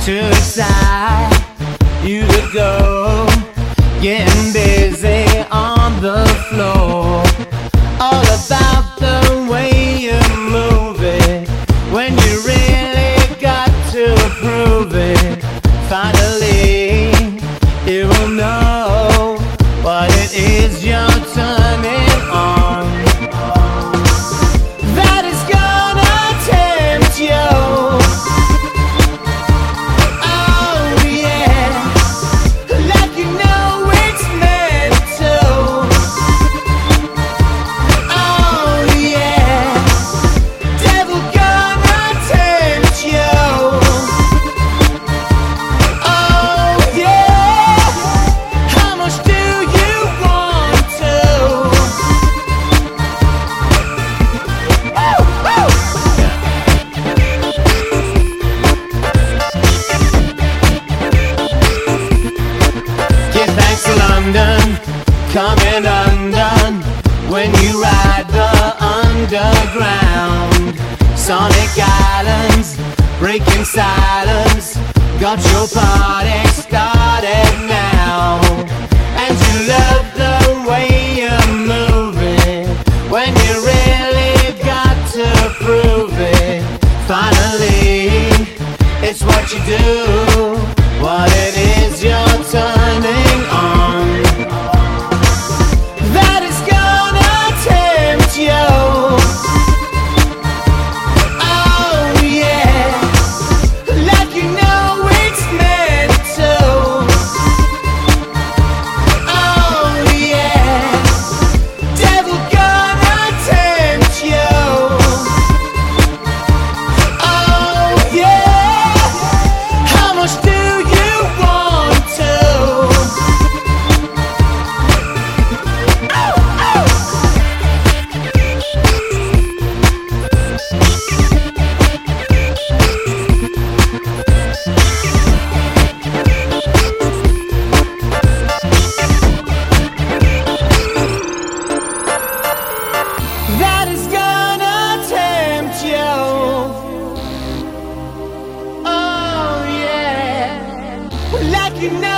to excite you to go, getting busy on the floor. All about the way you move it, when you really got to prove it. Finally, you will know what it is you're turning on. That is gonna tempt you. Coming undone when you ride the underground. Sonic Islands, breaking silence, got your party started now. And you love the way you move it, when you really got to prove it. Finally, it's what you do, what it is you're turning on. That is gonna tempt you. Oh yeah, like you know.